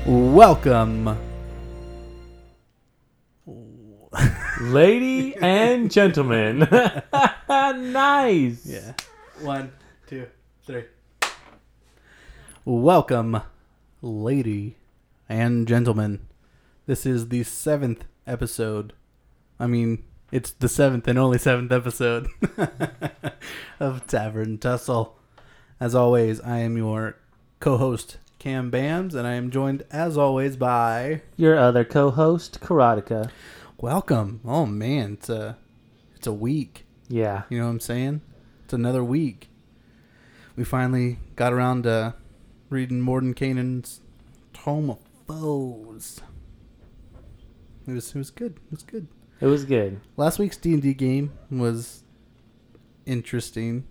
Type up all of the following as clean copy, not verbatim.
Welcome, lady and gentlemen. Nice. Yeah. 1, 2, 3. Welcome, lady and gentlemen. This is the 7th episode. I mean, it's the 7th and only 7th episode of Tavern Tussle. As always, I am your co-host, Cam Bams, and I am joined, as always, by Your other co-host, Karateka. Welcome. Oh man, it's a week. Yeah. You know what I'm saying? It's another week. We finally got around to reading Mordenkainen's Tome of Foes. It was good. It was good. It was good. Last week's D&D game was interesting.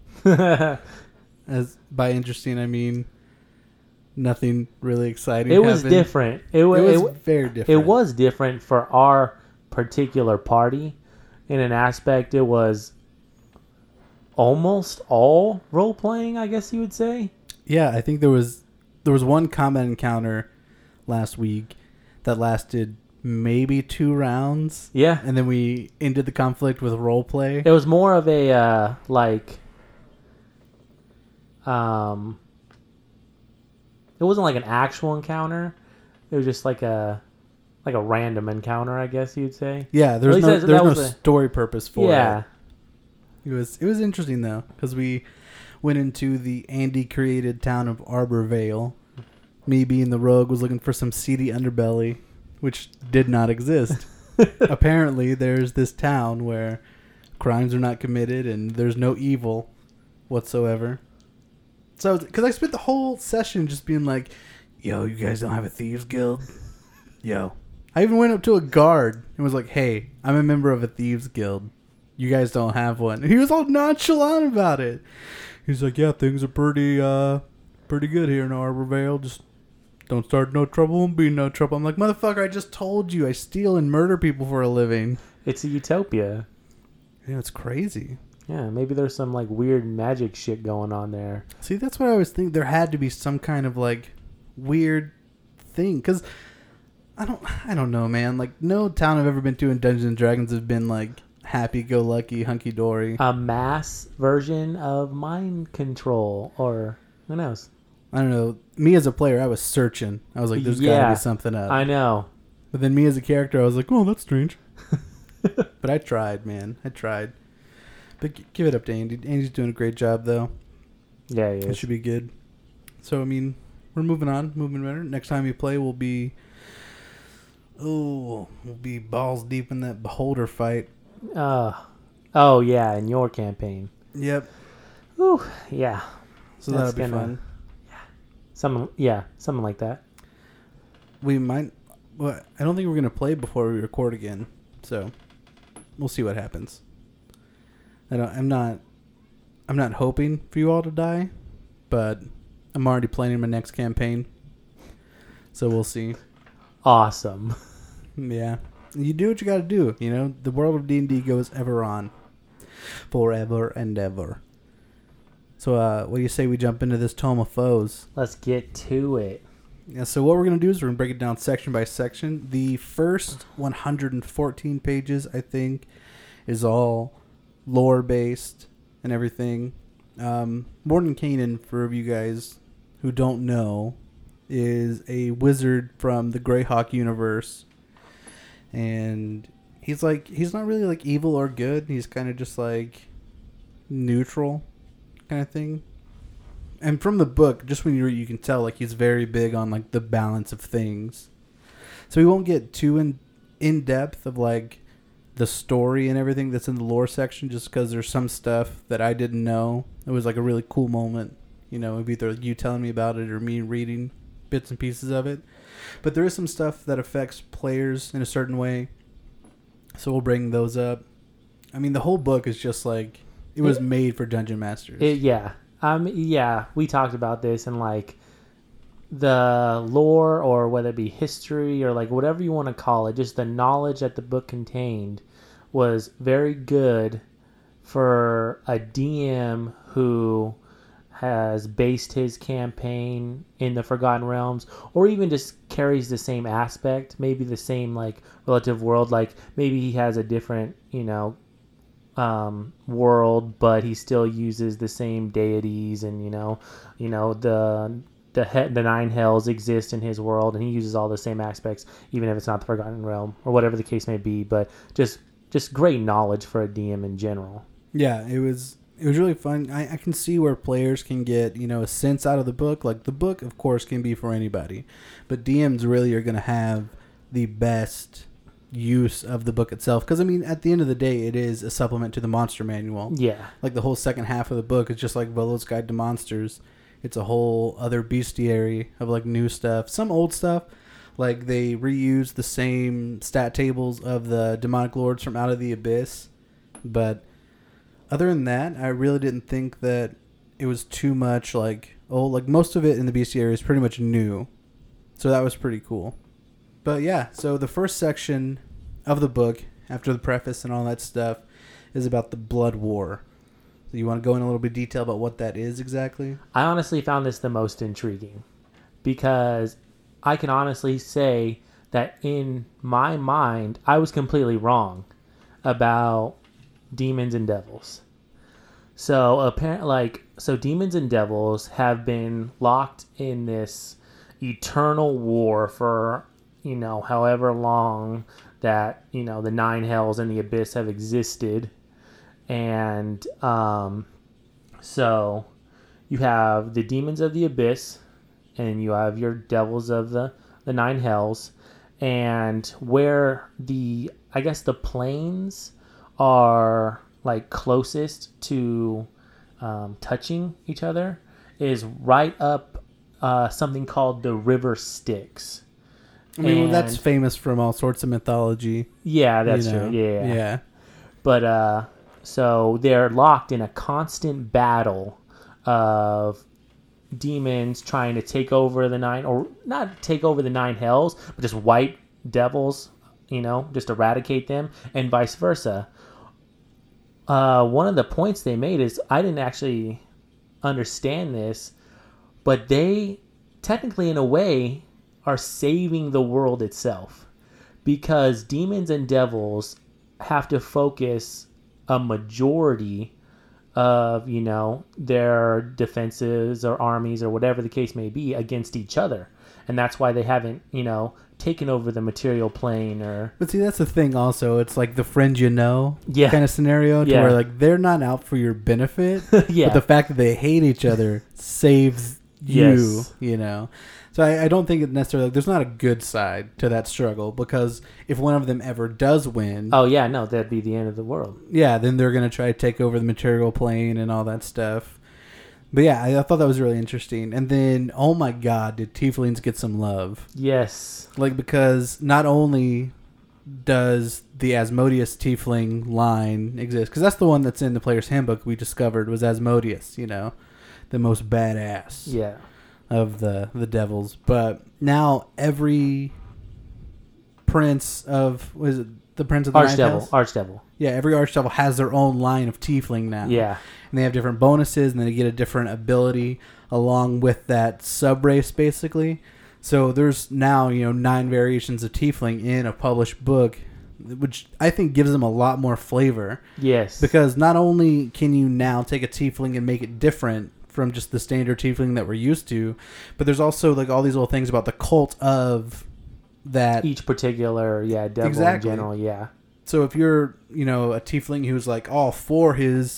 As by interesting, I mean nothing really exciting. It was different. It was very different. It was different for our particular party. In an aspect, it was almost all role playing, I guess you would say. Yeah, I think there was one combat encounter last week that lasted maybe 2 rounds. Yeah. And then we ended the conflict with role play. It was more of a it wasn't like an actual encounter. It was just like a random encounter, I guess you'd say. Yeah, there's no story purpose for it. Yeah. It was interesting though, because we went into the Andy created town of Arbor Vale. Me being the rogue was looking for some seedy underbelly, which did not exist. Apparently, there's this town where crimes are not committed and there's no evil whatsoever. So, because I spent the whole session just being like, yo, you guys don't have a thieves guild? Yo. I even went up to a guard and was like, hey, I'm a member of a thieves guild. You guys don't have one. And he was all nonchalant about it. He's like, yeah, things are pretty good here in Arbor Vale. Just don't start no trouble, won't be no trouble. I'm like, motherfucker, I just told you I steal and murder people for a living. It's a utopia. Yeah, it's crazy. Yeah, maybe there's some like weird magic shit going on there. See, that's what I always think. There had to be some kind of like weird thing, because I don't know, man. Like, no town I've ever been to in Dungeons and Dragons have been like happy-go-lucky, hunky-dory. A mass version of mind control, or who knows? I don't know. Me as a player, I was searching. I was like, there's got to be something up. I know. But then me as a character, I was like, oh, that's strange. But I tried, man. I tried. But give it up to Andy. Andy's doing a great job, though. Yeah, he is. It should be good. So, I mean, we're moving on. Moving better. Next time we play, we'll be balls deep in that beholder fight. Oh, yeah, in your campaign. Yep. Ooh, yeah. So that'll be fun. Yeah. Something like that. We might... Well, I don't think we're going to play before we record again. So, we'll see what happens. I'm not hoping for you all to die, but I'm already planning my next campaign. So we'll see. Awesome. Yeah. You do what you got to do, you know? The world of D&D goes ever on. Forever and ever. So what do you say we jump into this Tome of Foes? Let's get to it. Yeah, so what we're going to do is we're going to break it down section by section. The first 114 pages, I think, is all lore based and everything. Mordenkainen, for you guys who don't know, is a wizard from the Greyhawk universe, and he's not really like evil or good. He's kind of just like neutral kind of thing. And from the book, just when you read, you can tell like he's very big on like the balance of things. So we won't get too in depth of like the story and everything that's in the lore section, just because there's some stuff that I didn't know. It was like a really cool moment, you know, either you telling me about it or me reading bits and pieces of it. But there is some stuff that affects players in a certain way, so we'll bring those up. I mean, the whole book is just like it was made for dungeon masters. Yeah, we talked about this, and like the lore, or whether it be history or like whatever you want to call it, just the knowledge that the book contained was very good for a DM who has based his campaign in the Forgotten Realms, or even just carries the same aspect, maybe the same like relative world. Like maybe he has a different, world, but he still uses the same deities, and the nine hells exist in his world, and he uses all the same aspects, even if it's not the Forgotten Realm or whatever the case may be. But just great knowledge for a DM in general. Yeah, it was really fun. I can see where players can get a sense out of the book. Like the book, of course, can be for anybody, but DMs really are going to have the best use of the book itself, because I mean at the end of the day it is a supplement to the monster manual. Yeah, like the whole second half of the book is just like Volo's Guide to Monsters. It's a whole other bestiary of like new stuff, some old stuff, like they reuse the same stat tables of the demonic lords from Out of the Abyss, but other than that I really didn't think that it was too much like most of it in the bestiary is pretty much new, so that was pretty cool. But yeah, so the first section of the book, after the preface and all that stuff, is about the Blood War. So you want to go in a little bit of detail about what that is exactly? I honestly found this the most intriguing, because I can honestly say that in my mind, I was completely wrong about demons and devils. So apparently, demons and devils have been locked in this eternal war for however long that, the nine hells and the abyss have existed. And so you have the demons of the abyss, and you have your devils of the nine hells. And where the planes are like closest to touching each other is right up something called the River Styx. I mean, that's famous from all sorts of mythology. Yeah, that's true. Yeah. But so they're locked in a constant battle of demons trying to take over the nine, or not take over the nine hells, but just wipe devils, just eradicate them, and vice versa. One of the points they made is, I didn't actually understand this, but they technically, in a way, are saving the world itself, because demons and devils have to focus a majority of their defenses or armies or whatever the case may be against each other, and that's why they haven't taken over the material plane. But see, that's the thing also, it's like the friend kind of scenario, to Yeah. where like they're not out for your benefit. Yeah. But the fact that they hate each other saves you. Yes. So I don't think it necessarily, there's not a good side to that struggle, because if one of them ever does win, Oh yeah, no, that'd be the end of the world. yeah, then they're going to try to take over the material plane and all that stuff. But yeah, I thought that was really interesting. And then, oh my God, did tieflings get some love? Yes. Like, because not only does the Asmodeus tiefling line exist, because that's the one that's in the player's handbook we discovered was Asmodeus, the most badass. Yeah. Of the devils. But now every prince of, was it the prince of the Nine Hells? Archdevil. Yeah, every archdevil has their own line of tiefling now. Yeah. And they have different bonuses, and then they get a different ability along with that sub-race, basically. So there's now, 9 variations of tiefling in a published book, which I think gives them a lot more flavor. Yes. Because not only can you now take a tiefling and make it different from just the standard tiefling that we're used to, but there's also like all these little things about the cult of that. Each particular, devil Exactly. in general, yeah. So if you're, a tiefling who's like all for his,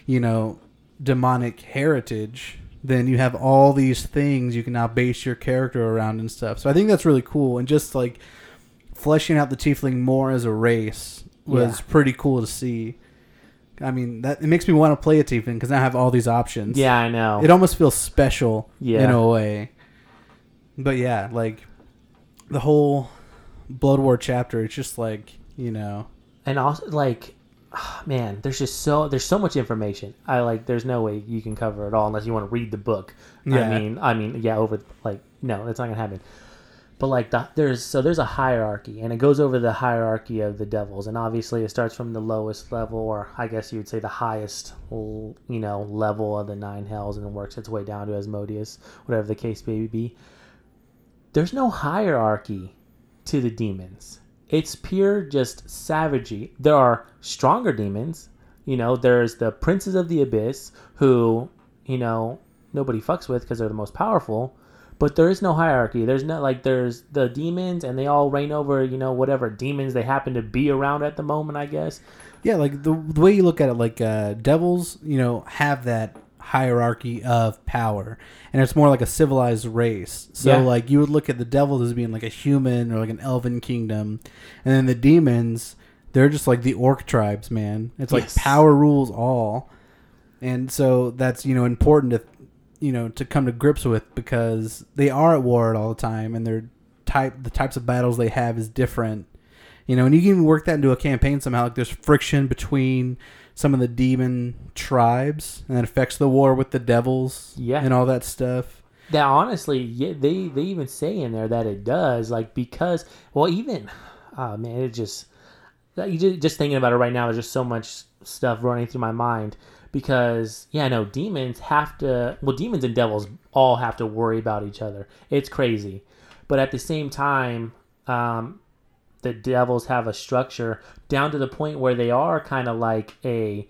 demonic heritage, then you have all these things you can now base your character around and stuff. So I think that's really cool, and just like fleshing out the tiefling more as a race was pretty cool to see. I mean, that it makes me want to play a tiefling because now I have all these options. Yeah, I know. It almost feels special Yeah. in a way. But yeah, like the whole Blood War chapter, it's just like, And also, like, man, there's so much information. There's no way you can cover it all unless you want to read the book. Yeah. I mean, no, that's not gonna happen. But like there's a hierarchy, and it goes over the hierarchy of the devils, and obviously it starts from the lowest level, or I guess you would say the highest, level of the 9 hells, and then works its way down to Asmodeus, whatever the case may be. There's no hierarchy to the demons. It's pure just savagery. There are stronger demons. There's the princes of the abyss who, nobody fucks with because they're the most powerful. But there is no hierarchy. There's there's the demons, and they all reign over, whatever demons they happen to be around at the moment, I guess. Yeah, like the way you look at it, devils, have that hierarchy of power, and it's more like a civilized race. So you would look at the devils as being like a human or like an elven kingdom, and then the demons, they're just like the orc tribes, man. It's like power rules all, and so that's important to to come to grips with, because they are at war all the time, and the types of battles they have is different. And you can even work that into a campaign somehow. Like there's friction between some of the demon tribes, and that affects the war with the devils, and all that stuff. That honestly, they even say in there that it does, because it just you just thinking about it right now. There's just so much stuff running through my mind. Because, demons demons and devils all have to worry about each other. It's crazy. But at the same time, the devils have a structure down to the point where they are kind of like a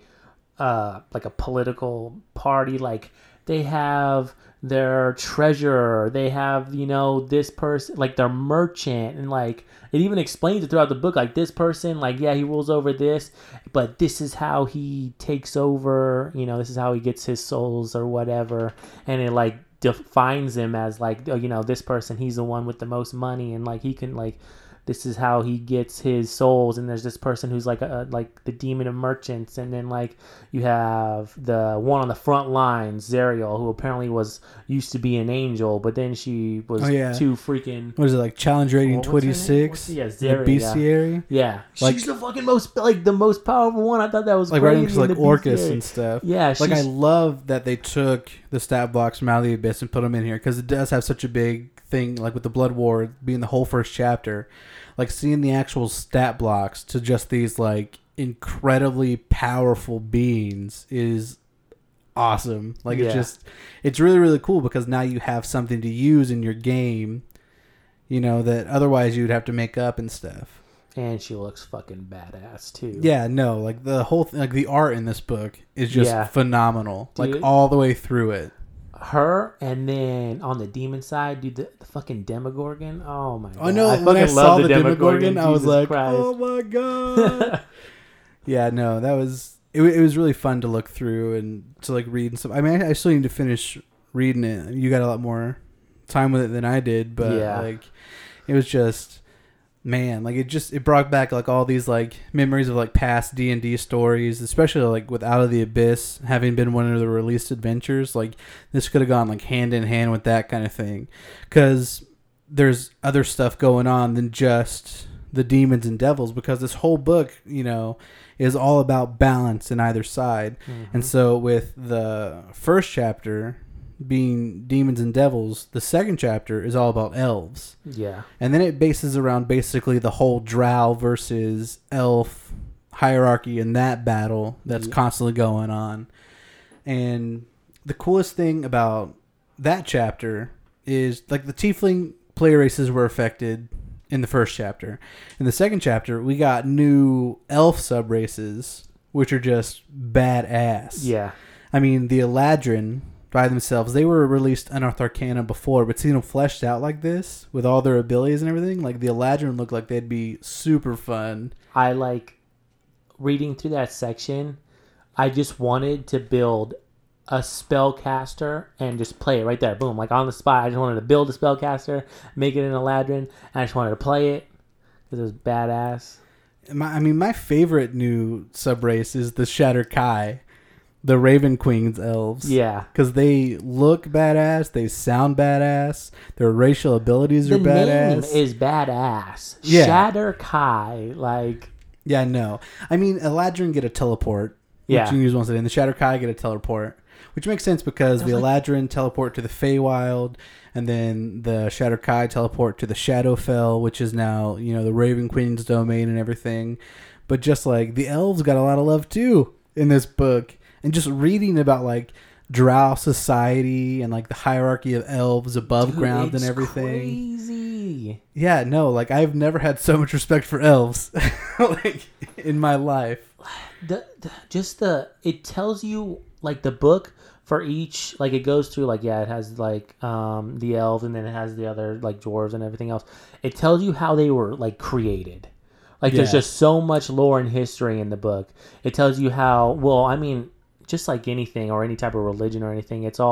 political party. Like, they have their treasurer, they have, this person, like their merchant, and it even explains it throughout the book, like this person, he rules over this, but this is how he takes over, this is how he gets his souls or whatever, and it defines him as this person, he's the one with the most money, and he can this is how he gets his souls. And there's this person who's like the demon of merchants, and then you have the one on the front lines, Zariel, who apparently used to be an angel, but then she was too freaking. What is it, challenge rating 26? Yeah, Zariel. Bestiary. Yeah, she's the fucking most the most powerful one. I thought that was crazy. Right into Orcus and stuff. Yeah, I love that they took the stat blocks from Out of the Abyss and put them in here, because it does have such a big thing, with the Blood War being the whole first chapter. Seeing the actual stat blocks to just these incredibly powerful beings is awesome. It's really, really cool, because now you have something to use in your game, that otherwise you would have to make up and stuff. And she looks fucking badass too. Yeah, no, the whole thing, the art in this book is just phenomenal. Dude, all the way through it. Her, and then on the demon side, dude, the fucking Demogorgon. Oh my god! I know. When I saw the Demogorgon, I was like, Christ. "Oh my god!" Yeah, no, that was it. It was really fun to look through and to read and stuff. I mean, I still need to finish reading it. You got a lot more time with it than I did, but it was just. Man, it brought back all these memories of past D&D stories, especially with Out of the Abyss having been one of the released adventures. This could have gone hand in hand with that kind of thing, because there's other stuff going on than just the demons and devils, because this whole book, is all about balance in either side. Mm-hmm. And so with the first chapter being demons and devils, the second chapter is all about elves. Yeah. And then it bases around basically the whole drow versus elf hierarchy in that battle that's constantly going on. And the coolest thing about that chapter is the tiefling player races were affected in the first chapter. In the second chapter, we got new elf sub races, which are just badass. Yeah. I mean, the Eladrin by themselves, they were released Unearthed Arcana before, but seeing them fleshed out like this with all their abilities and everything, the Eladrin look like they'd be super fun. I reading through that section. I just wanted to build a spellcaster and just play it right there, boom, on the spot. I just wanted to build a spellcaster, make it an Eladrin, and I just wanted to play it because it was badass. My favorite new sub race is the Shatter Kai. The Raven Queen's elves. Yeah. Because they look badass. They sound badass. Their racial abilities are badass. The name is badass. Yeah. Shatter Kai. Yeah, no. I mean, Eladrin get a teleport. Which you can use once a day. And the Shatter Kai get a teleport. which makes sense because the Eladrin teleport to the Feywild, and then the Shadowkai teleport to the Shadowfell, which is now, you know, the Raven Queen's domain and everything. But just like the elves got a lot of love too in this book, and just reading about like Drow society and like the hierarchy of elves above ground and everything. Crazy. Yeah, no, like I've never had so much respect for elves like in my life. It tells you like the book for each, like it goes through like, yeah, it has like the elves, and then it has the other like dwarves and everything else. It tells you how they were like created. Like there's just so much lore and history in the book. It tells you how, well, I mean, just like anything or any type of religion or anything, it's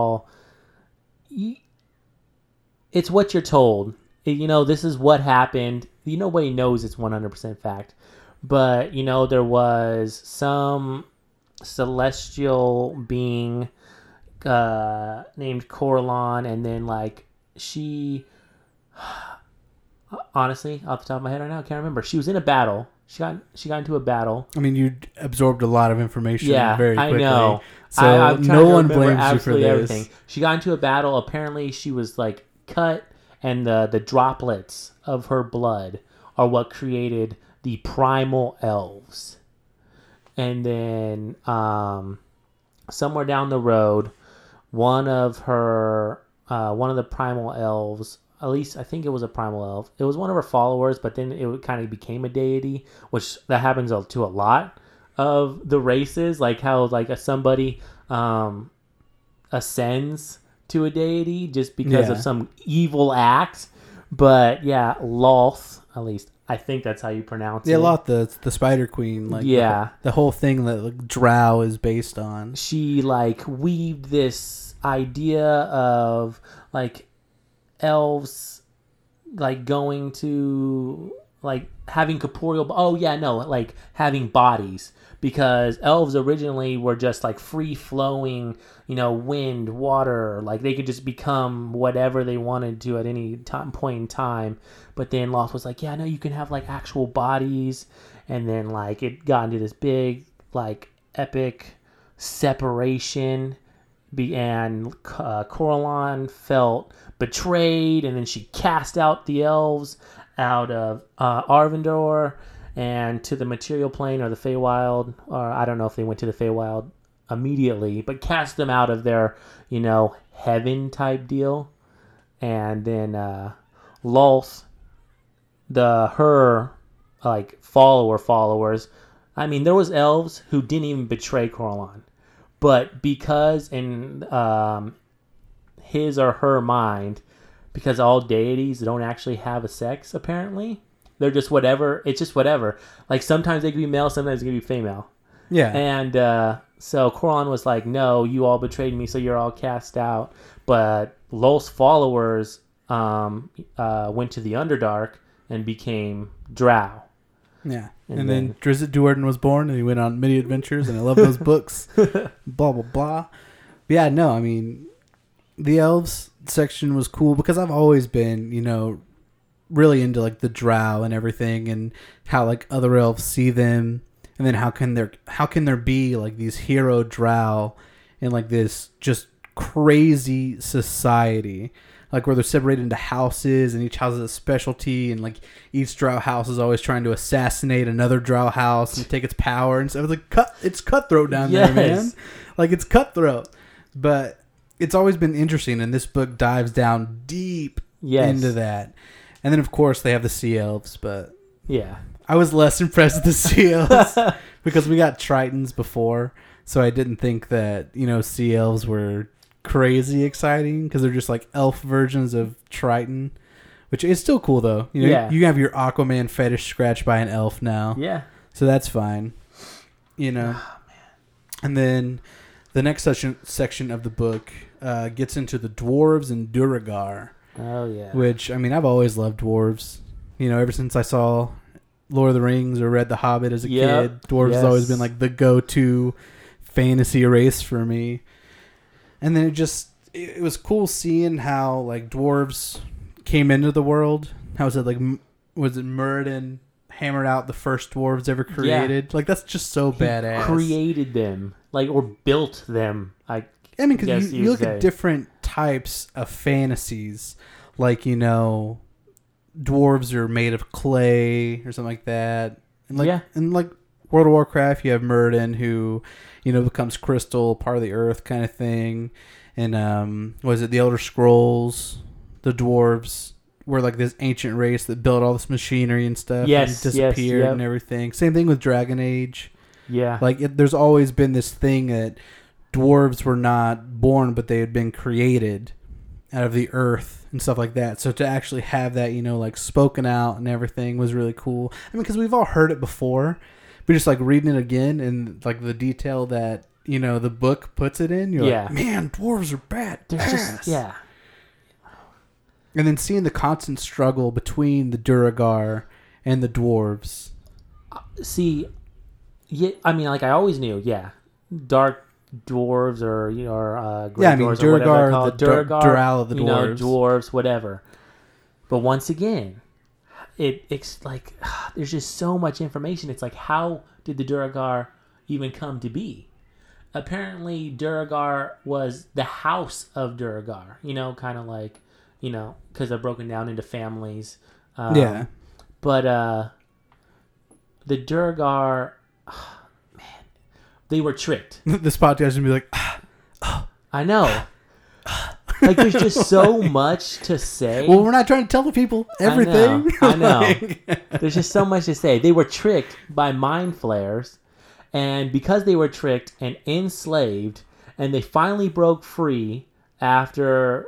what you're told. You know, this is what happened. Nobody knows it's 100% fact. But, you know, there was some celestial being named Coralon, and then, like, she... Honestly, off the top of my head right now, I can't remember. She was in a battle. She got into a battle. I mean, you absorbed a lot of information very quickly. I know. So I'm no one blames you for this. Everything. She got into a battle. Apparently, she was like cut, and the droplets of her blood are what created the primal elves. And then somewhere down the road, one of the primal elves, at least I think it was a primal elf. It was one of her followers, but then it kind of became a deity, which that happens to a lot of the races. Like how like somebody ascends to a deity just because of some evil act. But yeah, Lolth, at least I think that's how you pronounce it. Yeah, Lolth, the Spider Queen. Like the whole thing that like, Drow is based on. She like weaved this idea of like elves like going to like having corporeal like having bodies, because elves originally were just like free flowing, you know, wind, water, like they could just become whatever they wanted to at any point in time. But then Lost was like, yeah, no, you can have like actual bodies. And then like it got into this big like epic separation, and Coralon felt betrayed, and then she cast out the elves out of Arvindor and to the material plane or the Feywild, or I don't know if they went to the Feywild immediately, but cast them out of their, you know, heaven type deal. And then Lolth, her like followers, I mean, there was elves who didn't even betray Coralon, but because in his or her mind, because all deities don't actually have a sex, apparently. They're just whatever. It's just whatever. Like, sometimes they can be male, sometimes they can be female. Yeah. And so Coralon was like, no, you all betrayed me, so you're all cast out. But Lolth's followers went to the Underdark and became Drow. Yeah. And then Drizzt Do'Urden was born, and he went on many adventures, and I love those books. Blah, blah, blah. But yeah, no, I mean, the elves section was cool because I've always been, you know, really into like the Drow and everything, and how like other elves see them, and then how can there be like these hero Drow in like this just crazy society, like where they're separated into houses, and each house has a specialty, and like each Drow house is always trying to assassinate another Drow house and take its power and stuff. It's like it's cutthroat down there, man. Like it's cutthroat, but it's always been interesting, and this book dives down deep into that. And then, of course, they have the Sea Elves, but I was less impressed with the Sea Elves because we got Tritons before, so I didn't think that, you know, Sea Elves were crazy exciting because they're just like elf versions of Triton, which is still cool, though. You know, you have your Aquaman fetish scratched by an elf now. Yeah. So that's fine. You know. Oh, man. And then the next section of the book gets into the dwarves and Duergar. Oh, yeah. Which, I mean, I've always loved dwarves. You know, ever since I saw Lord of the Rings or read The Hobbit as a kid, dwarves has always been like the go-to fantasy race for me. And then it was cool seeing how, like, dwarves came into the world. How was it, like, was it Muradin hammered out the first dwarves ever created? Yeah. Like, that's just so badass. Created them, like, or built them, like, I mean, because Yes, you you'd look say. at different types of fantasies, like, dwarves are made of clay or something like that. And Yeah. and like World of Warcraft, you have Myrddin who, becomes crystal, part of the earth kind of thing. And was it the Elder Scrolls? The dwarves were like this ancient race that built all this machinery and stuff. Yes, and yes, disappeared yep. and everything. Same thing with Dragon Age. Yeah. There's always been this thing that dwarves were not born, but they had been created out of the earth and stuff like that. So to actually have that, spoken out and everything was really cool. I mean, because we've all heard it before, but just like reading it again and like the detail that the book puts it in, you're like, man, dwarves are bad. There's just And then seeing the constant struggle between the Duragar and the dwarves. See, yeah, I mean, like I always knew, dark dwarves or gray dwarves or whatever they're called. Duragar, Dural of the dwarves, dwarves, whatever. But once again, it's like there's just so much information. It's like, how did the Duragar even come to be? Apparently, Duragar was the house of Duragar. Kind of like, because they're broken down into families. But the Duragar, man, they were tricked. This podcast is going to be like, I know. Like, there's just so much to say. Well, we're not trying to tell the people everything. I know. There's just so much to say. They were tricked by mind flayers, and because they were tricked and enslaved, and they finally broke free after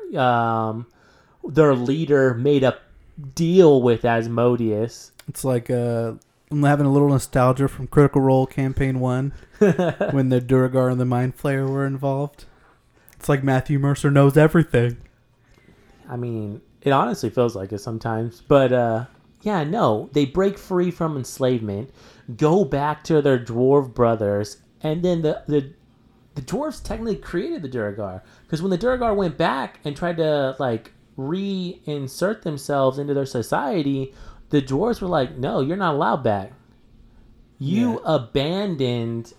their leader made a deal with Asmodeus. It's like I'm having a little nostalgia from Critical Role Campaign 1 when the Duragar and the Mind Flayer were involved. It's like Matthew Mercer knows everything. I mean, it honestly feels like it sometimes. But, no. They break free from enslavement, go back to their dwarf brothers, and then the dwarves technically created the Duragar. Because when the Duragar went back and tried to, reinsert themselves into their society, the dwarves were like, no, you're not allowed back. You abandoned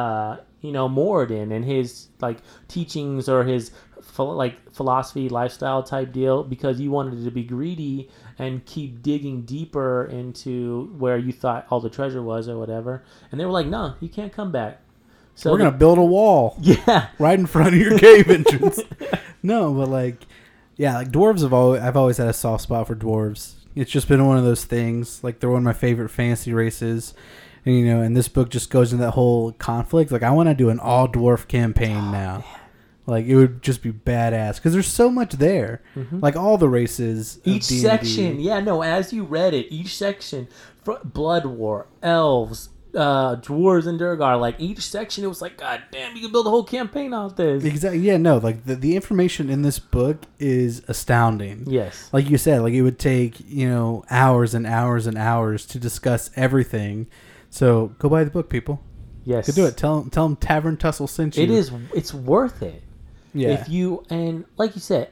Moradin and his teachings or his philosophy, lifestyle type deal because you wanted to be greedy and keep digging deeper into where you thought all the treasure was or whatever. And they were like, no, you can't come back. So we're gonna build a wall. Yeah, right in front of your cave entrance. No, but dwarves I've always had a soft spot for dwarves. It's just been one of those things. They're one of my favorite fantasy races. And, and this book just goes into that whole conflict. I want to do an all-dwarf campaign now. Man. It would just be badass. Because there's so much there. Mm-hmm. All the races. Each section. Yeah, no, as you read it, each section. Blood War, elves, dwarves, and Duragar. Each section, it was like, God damn, you can build a whole campaign out this. Exactly. Yeah, no. The information in this book is astounding. Yes. Like you said, it would take, hours and hours and hours to discuss everything. So go buy the book, people. Yes. Go do it. Tell them Tavern Tussle sent you. It's worth it. Yeah. And like you said,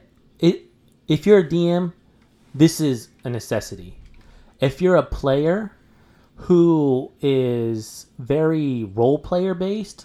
if you're a DM, this is a necessity. If you're a player who is very role player based,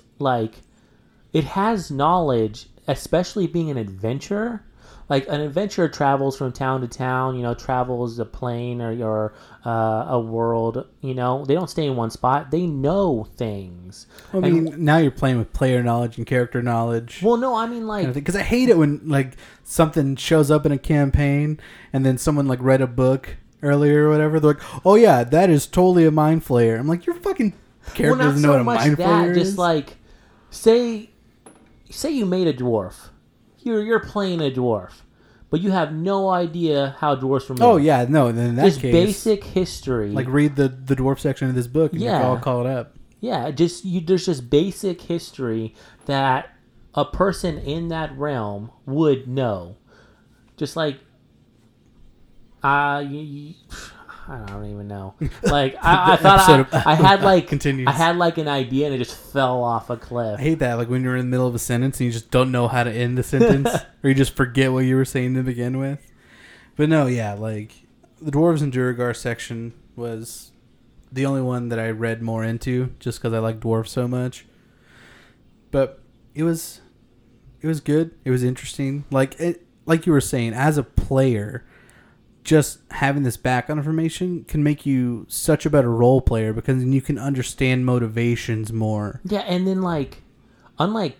it has knowledge, especially being an adventurer. An adventurer travels from town to town, travels a plane or a world, they don't stay in one spot. They know things. Well, I mean, now you're playing with player knowledge and character knowledge. Well, no, I mean, because I hate it when, something shows up in a campaign and then someone, read a book earlier or whatever. They're like, oh, yeah, that is totally a mind flayer. I'm like, your fucking character doesn't know what a mind flayer is. Just, say you made a dwarf. You're playing a dwarf, but you have no idea how dwarves were made. Oh yeah, no. Then in that just case, basic history. Read the dwarf section of this book, and you're all caught up. Yeah, there's just basic history that a person in that realm would know. Just I don't even know. I thought I had continues. I had an idea and it just fell off a cliff. I hate that. When you're in the middle of a sentence and you just don't know how to end the sentence, or you just forget what you were saying to begin with. But no, yeah, the Dwarves and Duragar section was the only one that I read more into, just because I like dwarves so much. But it was it was good. It was interesting. Like you were saying, as a player, just having this background information can make you such a better role player because you can understand motivations more. Yeah, and then like, unlike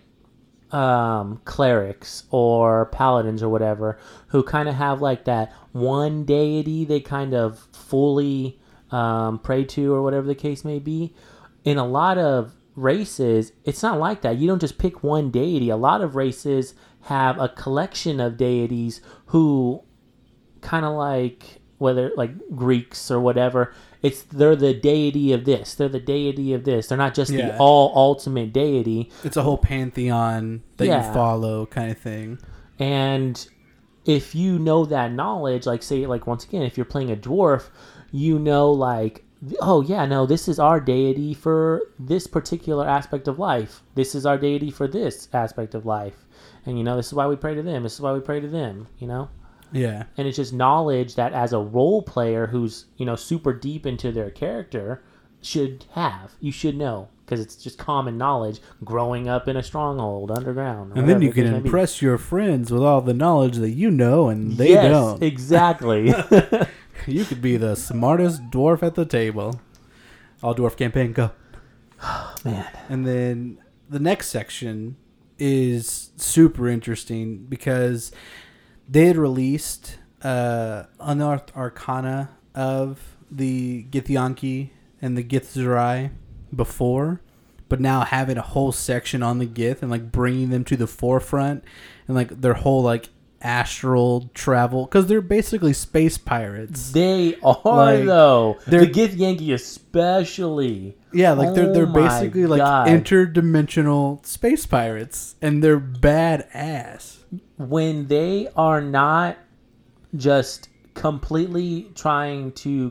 clerics or paladins or whatever, who kind of have like that one deity they kind of fully pray to or whatever the case may be, in a lot of races it's not like that. You don't just pick one deity. A lot of races have a collection of deities who kind of like, whether like Greeks or whatever, they're the deity of this, they're the deity of this, they're not just the all ultimate deity. It's a whole pantheon that you follow kind of thing. And if you know that knowledge, like say, like once again, if you're playing a dwarf, you know, like, oh yeah, no, this is our deity for this particular aspect of life, this is our deity for this aspect of life, and you know, this is why we pray to them, this is why we pray to them, you know. Yeah. And it's just knowledge that as a role player who's, you know, super deep into their character should have. You should know, because it's just common knowledge growing up in a stronghold underground. And then you can impress your friends with all the knowledge that you know and they don't. Exactly. You could be the smartest dwarf at the table. All dwarf campaign, go. Oh, man. And then the next section is super interesting because they had released Unearthed Arcana of the Githyanki and the Githzerai before, but now having a whole section on the Gith and like bringing them to the forefront and like their whole like astral travel, because they're basically space pirates. They are, like, though. The Githyanki especially. Yeah, like they're basically like interdimensional space pirates, and they're badass. When they are not just completely trying to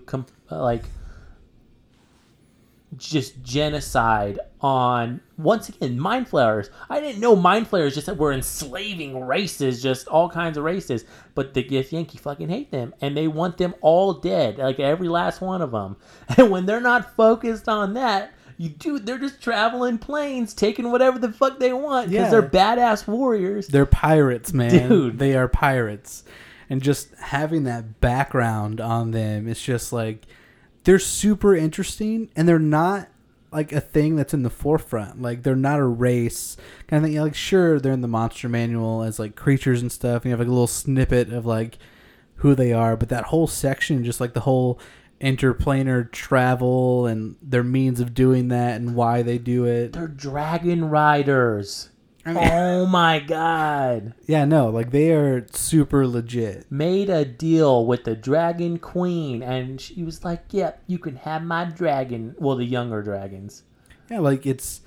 just genocide on, once again, mind flayers. I didn't know mind flayers just were enslaving races, just all kinds of races. But the Githyanki fucking hate them, and they want them all dead, like every last one of them. And when they're not focused on that, they're just traveling planes, taking whatever the fuck they want, because they're badass warriors. They're pirates, man. Dude. They are pirates. And just having that background on them, it's just like, they're super interesting, and they're not like a thing that's in the forefront. Like, they're not a race kind of thing. Like, sure, they're in the monster manual as like creatures and stuff, and you have like a little snippet of like who they are, but that whole section, just like the whole interplanar travel and their means of doing that and why they do it. They're dragon riders. I mean, oh my god. Yeah, no, like they are super legit. Made a deal with the Dragon Queen, and she was like, yep, you can have my dragon. Well, the younger dragons. Yeah, like it's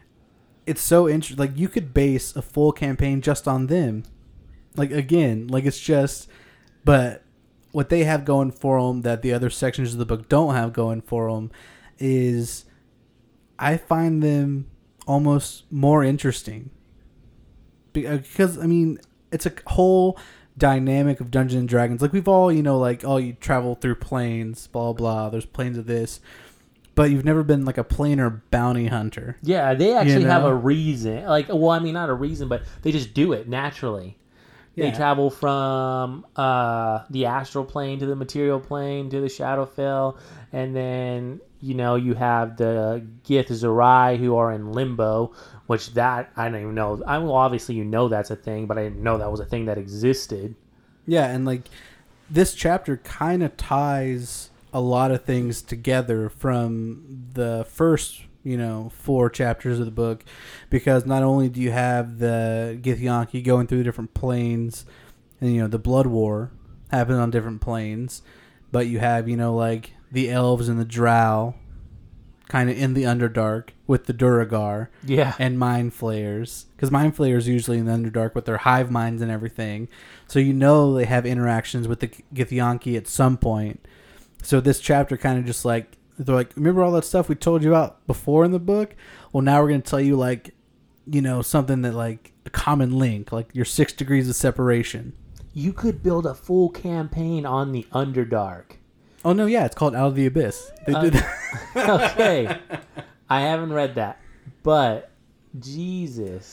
so interesting. Like, you could base a full campaign just on them. Like, again, like it's just, but what they have going for them that the other sections of the book don't have going for them is, I find them almost more interesting. Because, I mean, it's a whole dynamic of Dungeons and Dragons. Like, we've all, you know, like, oh, you travel through planes, blah, blah, there's planes of this. But you've never been, like, a planar bounty hunter. Yeah, they actually have a reason. Like, well, I mean, not a reason, but they just do it naturally. Yeah. They travel from the astral plane to the material plane to the Shadowfell, and then, you know, you have the Githzerai who are in limbo, which that I don't even know. I mean, obviously you know that's a thing, but I didn't know that was a thing that existed. Yeah, and like this chapter kind of ties a lot of things together from the first, you know, 4 chapters of the book, because not only do you have the Githyanki going through different planes, and, you know, the Blood War happening on different planes, but you have, you know, like the elves and the drow kind of in the Underdark with the Duragar, and Mind Flayers, because Mind Flayers usually in the Underdark with their hive minds and everything, so you know they have interactions with the Githyanki at some point. So this chapter kind of just like, they're like, remember all that stuff we told you about before in the book? Well, now we're going to tell you, like, you know, something that, like, a common link, like your 6 degrees of separation. You could build a full campaign on the Underdark. Oh, no, yeah, it's called Out of the Abyss. They did that. Okay. I haven't read that, but Jesus.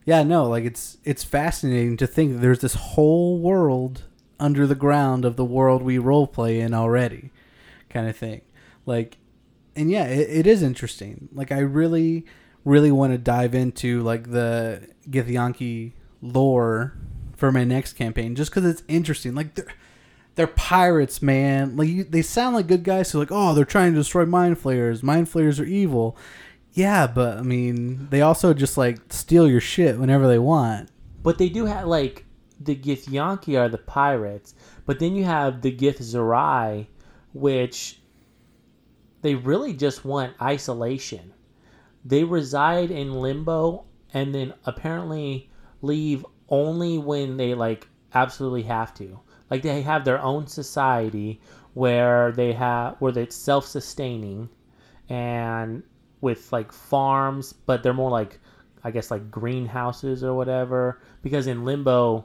Yeah, no, like it's fascinating to think that there's this whole world under the ground of the world we role play in already, kind of thing. Like, and yeah, it is interesting. Like, I really, really want to dive into like the Githyanki lore for my next campaign, just because it's interesting. Like, they're pirates, man. Like, they sound like good guys. So like, oh, they're trying to destroy mind flayers. Mind flayers are evil. Yeah, but I mean, they also just like steal your shit whenever they want. But they do have like the Githyanki are the pirates, but then you have the Githzerai, which they really just want isolation. They reside in limbo and then apparently leave only when they like absolutely have to. Like they have their own society where it's self-sustaining and with like farms, but they're more like, I guess, like greenhouses or whatever, because in limbo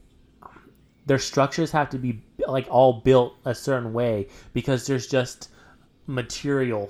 their structures have to be like all built a certain way because there's just material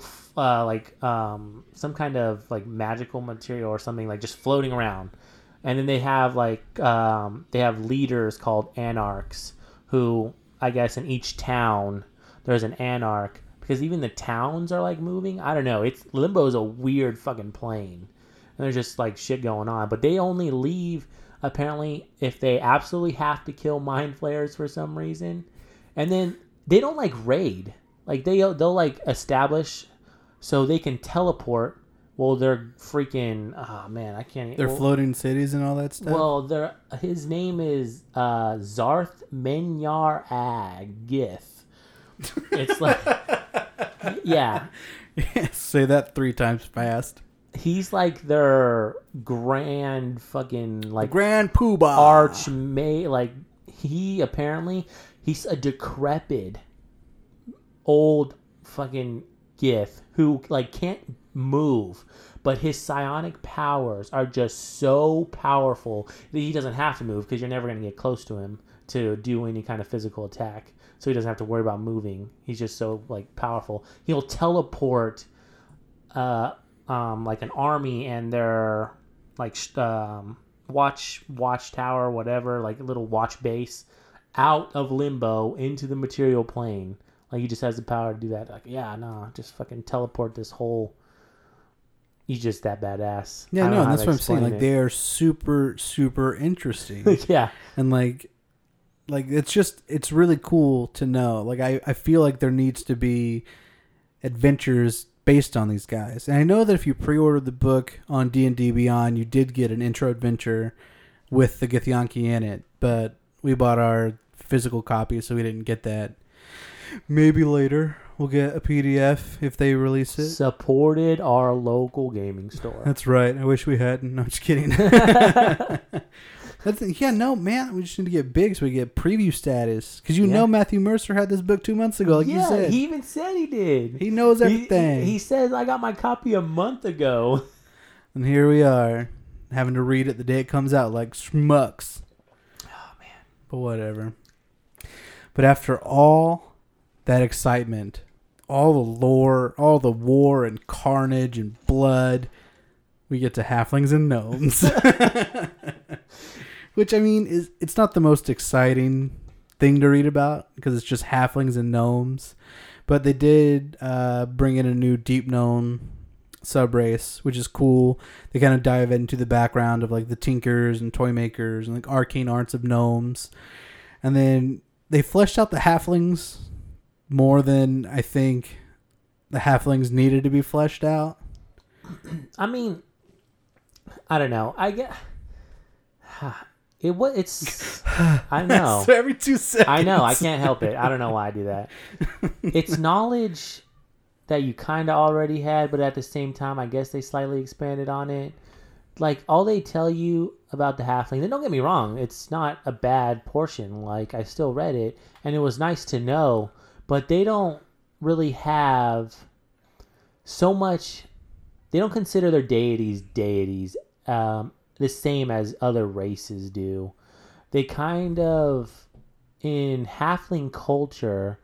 some kind of like magical material or something like just floating around. And then they have they have leaders called anarchs who, I guess, in each town there's an anarch, because even the towns are like moving. I don't know. Limbo is a weird fucking plane, and there's just like shit going on. But they only leave apparently if they absolutely have to kill mind flayers for some reason, and then they don't like raid. Like they'll like establish so they can teleport. Well, they're freaking. Oh man, I can't. They're floating cities and all that stuff. Well, his name is Zarth Menyar Ag Gith. It's like, yeah. Say that 3 times fast. He's like their grand fucking like Grand Poobah like he's a decrepit old fucking Gith who like can't move, but his psionic powers are just so powerful that he doesn't have to move because you're never going to get close to him to do any kind of physical attack. So he doesn't have to worry about moving. He's just so like powerful. He'll teleport like an army and their like watchtower, whatever, like a little watch base out of limbo into the material plane. Like he just has the power to do that. Like, yeah, no, just fucking teleport this whole. He's just that badass. Yeah, no, and that's what I'm saying. Like, they are super, super interesting. Yeah, and like it's really cool to know. Like, I feel like there needs to be adventures based on these guys. And I know that if you pre-ordered the book on D&D Beyond, you did get an intro adventure with the Githyanki in it, but we bought our physical copy, so we didn't get that. Maybe later we'll get a PDF if they release it. Supported our local gaming store. That's right. I wish we hadn't. No, just kidding. Yeah, no, man. We just need to get big so we get preview status. Because know Matthew Mercer had this book 2 months ago, like you said. He even said he did. He knows everything. He says, I got my copy a month ago. And here we are, having to read it the day it comes out like schmucks. Oh, man. But whatever. But after all that excitement, all the lore, all the war and carnage and blood, we get to halflings and gnomes. Which, I mean, it's not the most exciting thing to read about because it's just halflings and gnomes. But they did bring in a new deep gnome subrace, which is cool. They kind of dive into the background of like the tinkers and toy makers and like arcane arts of gnomes. And then they fleshed out the halflings more than I think the halflings needed to be fleshed out. I mean, I don't know. I get it's I know. So every 2 seconds. I know. I can't help it. I don't know why I do that. It's knowledge that you kind of already had, but at the same time, I guess they slightly expanded on it. Like, all they tell you about the halfling, and don't get me wrong, it's not a bad portion. Like, I still read it, and it was nice to know, but they don't really have so much. They don't consider their deities the same as other races do. They kind of, in halfling culture,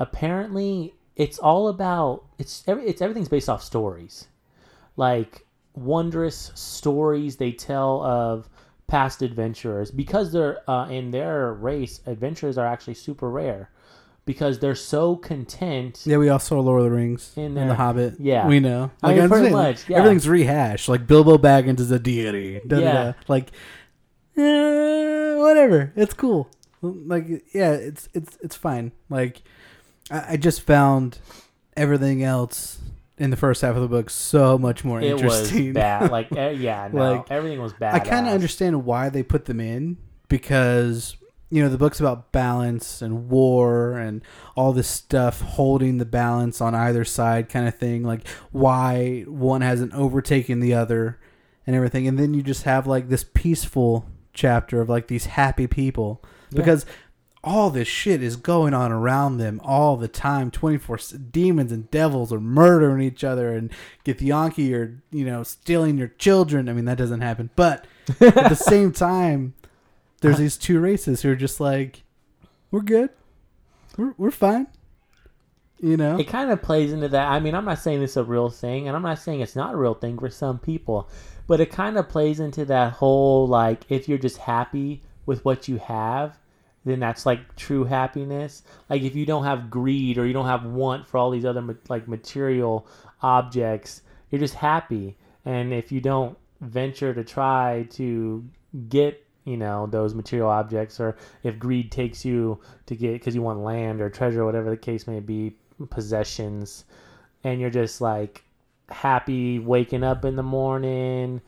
apparently it's all about, it's everything's based off stories. Like, wondrous stories they tell of past adventurers, because they're in their race, adventurers are actually super rare because they're so content. Yeah, we all saw Lord of the Rings In and there. The Hobbit. Yeah. We know. I mean, I'm pretty saying, much, yeah. Everything's rehashed. Like Bilbo Baggins is a deity. Yeah. Like, whatever. It's cool. Like, yeah, it's fine. Like, I just found everything else in the first half of the book so much more It interesting. was bad. Like, yeah, no, Like, everything was bad. I kind of understand why they put them in, because the book's about balance and war and all this stuff, holding the balance on either side kind of thing, like why one hasn't overtaken the other and everything. And then you just have like this peaceful chapter of like these happy people, because all this shit is going on around them all the time. 24 demons and devils are murdering each other, and Githyanki are, stealing your children. I mean, that doesn't happen. But at the same time, there's these two races who are just like, we're good. We're fine. It kind of plays into that. I mean, I'm not saying this is a real thing, and I'm not saying it's not a real thing for some people, but it kind of plays into that whole, like, if you're just happy with what you have, then that's like true happiness. Like, if you don't have greed or you don't have want for all these other like material objects, you're just happy. And if you don't venture to try to get those material objects, or if greed takes you to get, because you want land or treasure or whatever the case may be, possessions, and you're just like happy waking up in the morning,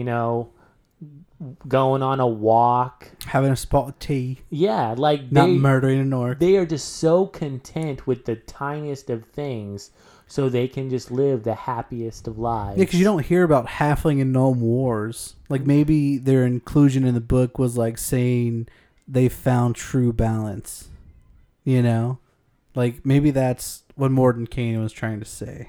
going on a walk, having a spot of tea, like not murdering an orc. They are just so content with the tiniest of things, so they can just live the happiest of lives. Yeah, because you don't hear about halfling and gnome wars. Like, maybe their inclusion in the book was like saying they found true balance. Like, maybe that's what Mordenkainen was trying to say.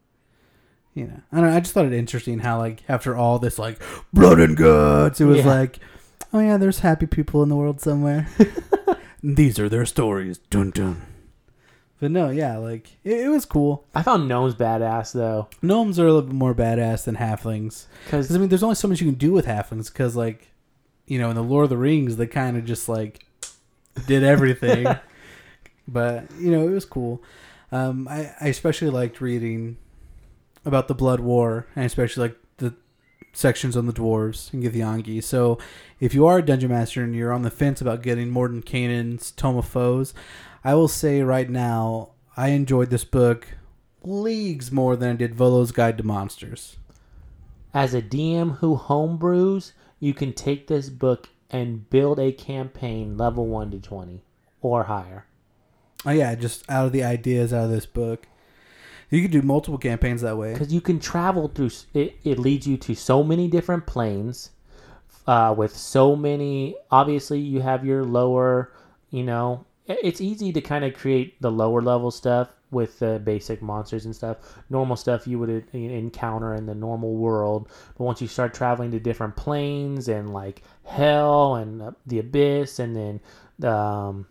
I don't know. I just thought it interesting how, like, after all this, like, blood and guts, it was like, oh yeah, there's happy people in the world somewhere. These are their stories. Dun dun. But no, yeah, like, it was cool. I found gnomes badass, though. Gnomes are a little bit more badass than halflings. Because, I mean, there's only so much you can do with halflings. Because, like, in the Lord of the Rings, they kind of just, like, did everything. But, it was cool. I especially liked reading about the Blood War, and especially like the sections on the dwarves and Githyanki. So if you are a dungeon master and you're on the fence about getting Mordenkainen's Tome of Foes, I will say right now, I enjoyed this book leagues more than I did Volo's Guide to Monsters. As a DM who homebrews, you can take this book and build a campaign level 1 to 20 or higher. Oh yeah, just out of the ideas out of this book. You could do multiple campaigns that way. Because you can travel through... It leads you to so many different planes with so many... Obviously, you have your lower... It's easy to kind of create the lower level stuff with the basic monsters and stuff. Normal stuff you would encounter in the normal world. But once you start traveling to different planes and like hell and the abyss, and then...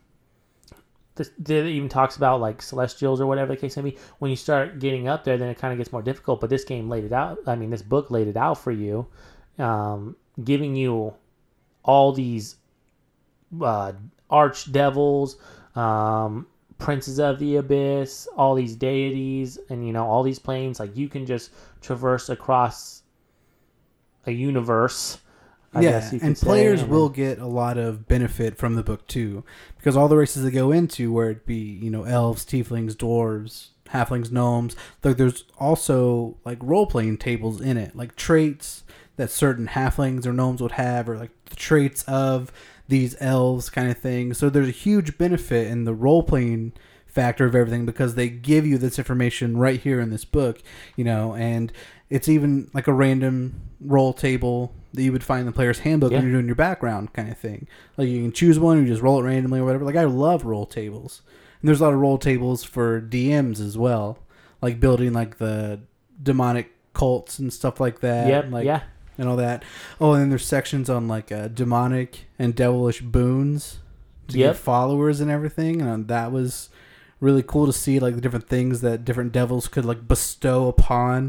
It even talks about like celestials or whatever the case may be. When you start getting up there, then it kind of gets more difficult. But this game laid it out. I mean, this book laid it out for you, giving you all these archdevils, princes of the abyss, all these deities, and all these planes. Like, you can just traverse across a universe. I guess you could say. Players will get a lot of benefit from the book too, because all the races they go into, where it be elves, tieflings, dwarves, halflings, gnomes, like there's also like role playing tables in it, like traits that certain halflings or gnomes would have, or like the traits of these elves kind of thing. So there's a huge benefit in the role playing factor of everything, because they give you this information right here in this book, and it's even like a random roll table that you would find in the player's handbook when you're doing your background kind of thing. Like, you can choose one, you just roll it randomly or whatever. Like, I love roll tables. And there's a lot of roll tables for DMs as well, like building like the demonic cults and stuff like that. And all that. Oh, and then there's sections on like demonic and devilish boons to get followers and everything. And that was really cool to see, like the different things that different devils could like bestow upon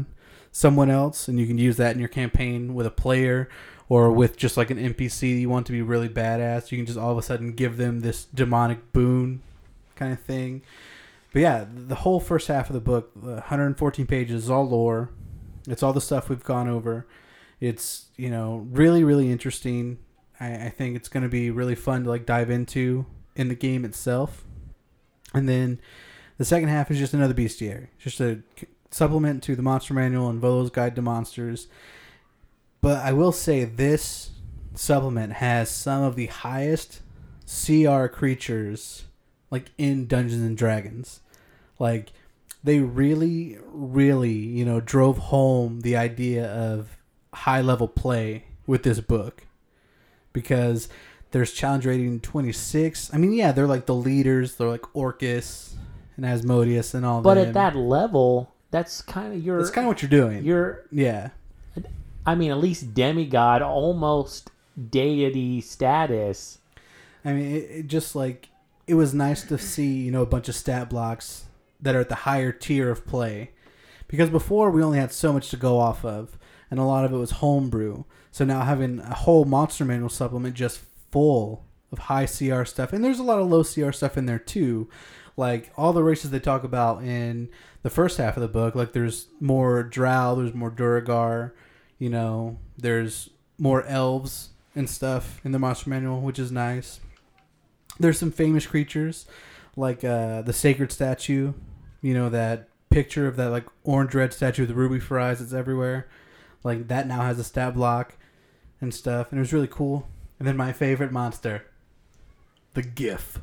someone else, and you can use that in your campaign with a player or with just like an NPC you want to be really badass. You can just all of a sudden give them this demonic boon kind of thing. But yeah, the whole first half of the book, 114 pages, is all lore. It's all the stuff we've gone over. It's, really, really interesting. I think it's going to be really fun to like dive into in the game itself. And then the second half is just another bestiary. Just a supplement to the Monster Manual and Volo's Guide to Monsters. But I will say this supplement has some of the highest CR creatures like in Dungeons and Dragons. Like they really, really, drove home the idea of high level play with this book. Because there's challenge rating 26. I mean, yeah, they're like the leaders. They're like Orcus and Asmodeus and all that. But at that level, that's kind of That's kind of what you're doing. Yeah. I mean, at least demigod, almost deity status. I mean, it just like, it was nice to see, a bunch of stat blocks that are at the higher tier of play. Because before, we only had so much to go off of. And a lot of it was homebrew. So now having a whole Monster Manual supplement just full of high CR stuff. And there's a lot of low CR stuff in there too. Like all the races they talk about in the first half of the book. Like there's more Drow, there's more Duragar. There's more elves and stuff in the Monster Manual, which is nice. There's some famous creatures like the Sacred Statue. That picture of that like orange red statue with the ruby for eyes that's everywhere. Like that now has a stat block and stuff, and it was really cool. And then my favorite monster, the GIF.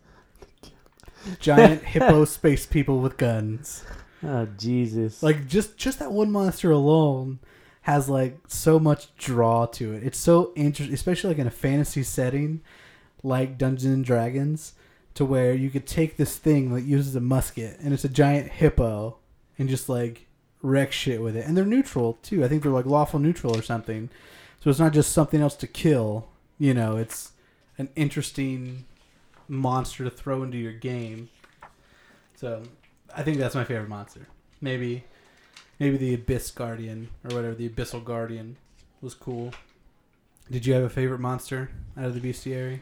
Giant hippo space people with guns. Oh Jesus! Like just that one monster alone has like so much draw to it. It's so interesting, especially like in a fantasy setting like Dungeons and Dragons, to where you could take this thing that uses a musket and it's a giant hippo and just like wreck shit with it. And they're neutral too. I think they're like lawful neutral or something. So it's not just something else to kill. It's an interesting monster to throw into your game. So I think that's my favorite monster. Maybe the Abyss Guardian or whatever, the Abyssal Guardian was cool. Did you have a favorite monster out of the bestiary?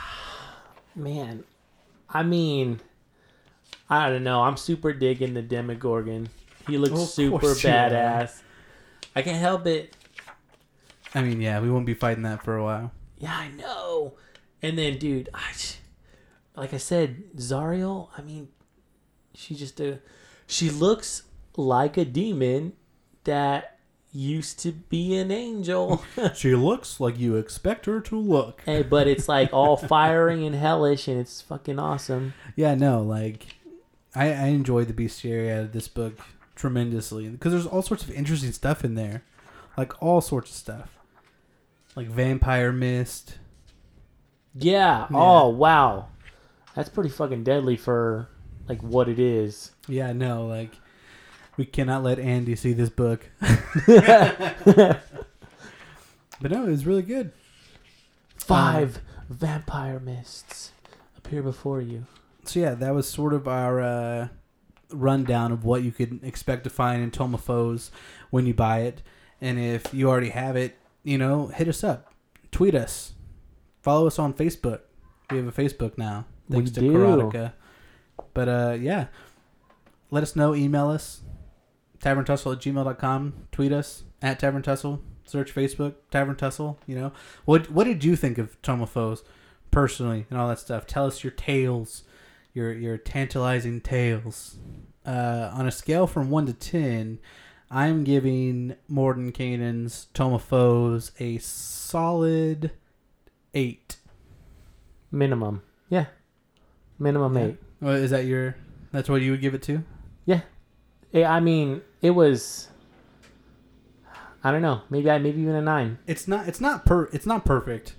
Man, I mean, I don't know. I'm super digging the Demogorgon. He looks super badass. I can't help it. I mean, yeah, we won't be fighting that for a while. Yeah, I know. And then, dude, like I said, Zariel, I mean, she looks like a demon that used to be an angel. She looks like you expect her to look. Hey, but it's like all fiery and hellish, and it's fucking awesome. Yeah, no, like, I enjoyed the bestiary out of this book tremendously. Because there's all sorts of interesting stuff in there. Like, all sorts of stuff. Like Vampire Mist. Yeah. Oh, wow. That's pretty fucking deadly for, like, what it is. Yeah, no, like, we cannot let Andy see this book. But no, it was really good. 5 vampire mists appear before you. So yeah, that was sort of our rundown of what you could expect to find in Tome of Foes when you buy it. And if you already have it, hit us up. Tweet us. Follow us on Facebook. We have a Facebook now. Thanks to Karotica. But yeah, let us know. Email us. taverntussle@gmail.com. Tweet us at Tavern Tussle. Search Facebook, Tavern Tussle. What did you think of Tome of Foes personally and all that stuff? Tell us your tales, your tantalizing tales. On a scale from 1 to 10, I'm giving Mordenkainen's Tome of Foes a solid 8. Minimum. Yeah. Minimum 8. Well, is that that's what you would give it to? Yeah. I mean, it was, I don't know, maybe even a 9. It's not perfect,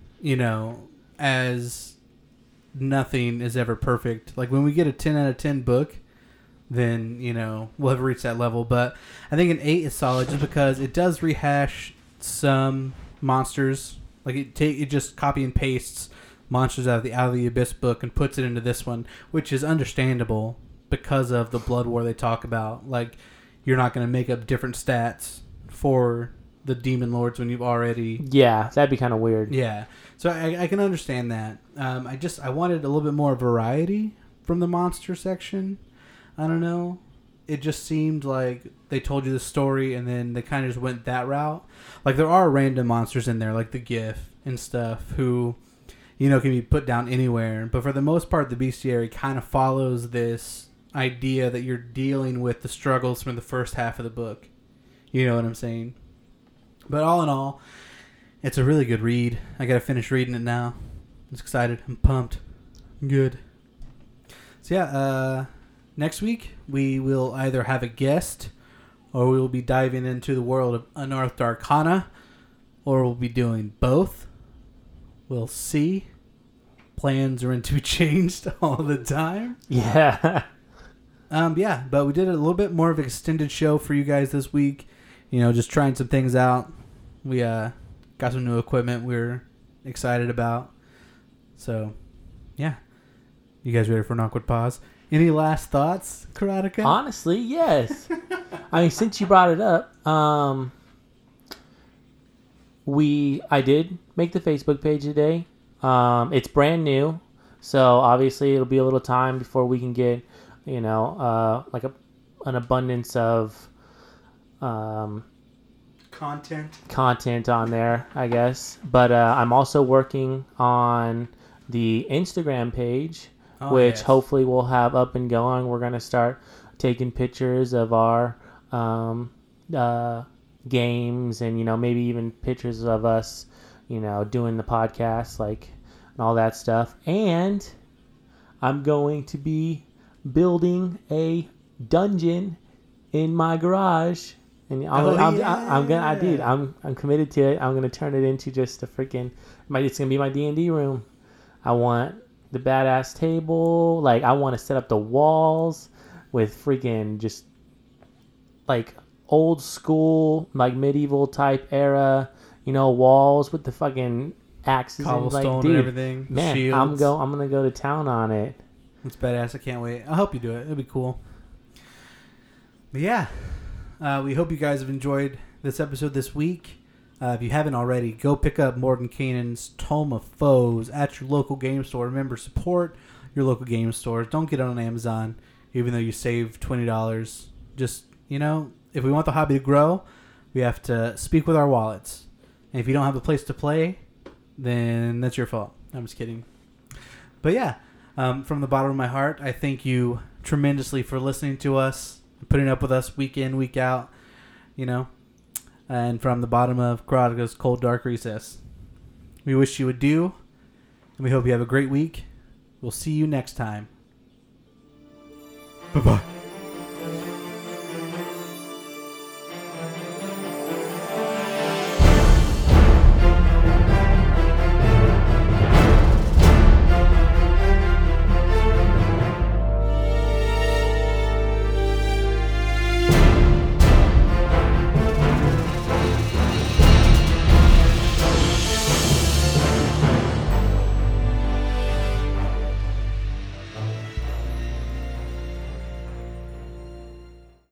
as nothing is ever perfect. Like when we get a 10 out of 10 book, then, we'll have reached that level. But I think an 8 is solid just because it does rehash some monsters. Like it just copy and pastes monsters out of the Abyss book and puts it into this one, which is understandable because of the blood war they talk about. Like, you're not going to make up different stats for the demon lords when you've already... Yeah, that'd be kind of weird. Yeah. So I can understand that. I wanted a little bit more variety from the monster section. I don't know. It just seemed like they told you the story and then they kind of just went that route. Like, there are random monsters in there, like the GIF and stuff, who, you know, can be put down anywhere. But for the most part, the bestiary kind of follows this idea that you're dealing with the struggles from the first half of the book. You know what I'm saying? But all in all, it's a really good read. I got to finish reading it now. I'm excited. I'm pumped. Good. So yeah, next week we will either have a guest or we will be diving into the world of Unearthed Arcana, or we'll be doing both. We'll see. Plans are to be changed all the time. Yeah. Yeah, but we did a little bit more of an extended show for you guys this week. You know, just trying some things out. We got some new equipment we're excited about. So, yeah. You guys ready for an awkward pause? Any last thoughts, Karateka? Honestly, yes. I mean, since you brought it up, I did make the Facebook page today. It's brand new, so obviously it'll be a little time before we can get, you know, like an abundance of content on there, I guess. But I'm also working on the Instagram page, which hopefully we'll have up and going. We're going to start taking pictures of our games and, you know, maybe even pictures of us, you know, doing the podcast, like, and all that stuff. And I'm going to be building a dungeon in my garage. And I'm committed to it. I'm gonna turn it into just a freaking. It's gonna be my D&D room. I want the badass table. Like, I want to set up the walls with freaking just like old school, like medieval type era, you know, walls with the fucking axes cobblestone and, like, dude, and everything. Man, shields. I'm gonna go to town on it. It's badass. I can't wait. I'll help you do it. It'll be cool. But yeah. We hope you guys have enjoyed this episode this week. If you haven't already, go pick up Mordenkainen's Tome of Foes at your local game store. Remember, support your local game stores. Don't get it on Amazon, even though you save $20. Just, you know, if we want the hobby to grow, we have to speak with our wallets. And if you don't have a place to play, then that's your fault. I'm just kidding. But yeah, from the bottom of my heart, I thank you tremendously for listening to us, putting up with us week in, week out, you know. And from the bottom of Karateka's Cold Dark Recess, we wish you adieu, and we hope you have a great week. We'll see you next time. Bye-bye.